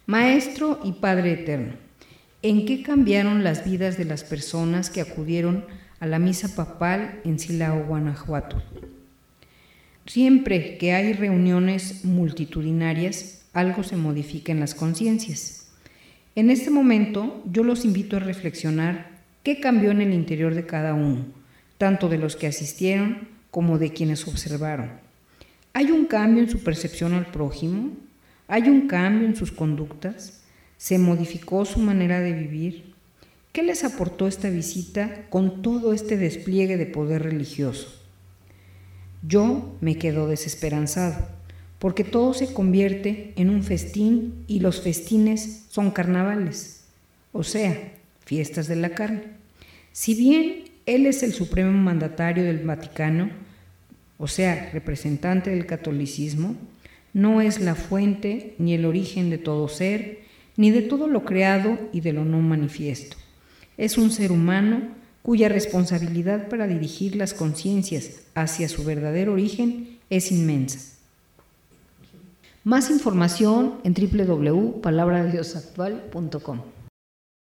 Maestro y Padre Eterno, ¿en qué cambiaron las vidas de las personas que acudieron a la misa papal en Silao, Guanajuato? Siempre que hay reuniones multitudinarias, algo se modifica en las conciencias. En este momento, yo los invito a reflexionar qué cambió en el interior de cada uno, tanto de los que asistieron como de quienes observaron. ¿Hay un cambio en su percepción al prójimo? ¿Hay un cambio en sus conductas? ¿Se modificó su manera de vivir? ¿Qué les aportó esta visita con todo este despliegue de poder religioso? Yo me quedo desesperanzado, porque todo se convierte en un festín y los festines son carnavales, o sea, fiestas de la carne. Si bien él es el supremo mandatario del Vaticano, o sea, representante del catolicismo, no es la fuente ni el origen de todo ser, ni de todo lo creado y de lo no manifiesto. Es un ser humano cuya responsabilidad para dirigir las conciencias hacia su verdadero origen es inmensa. Más información en www.palabradediosactual.com.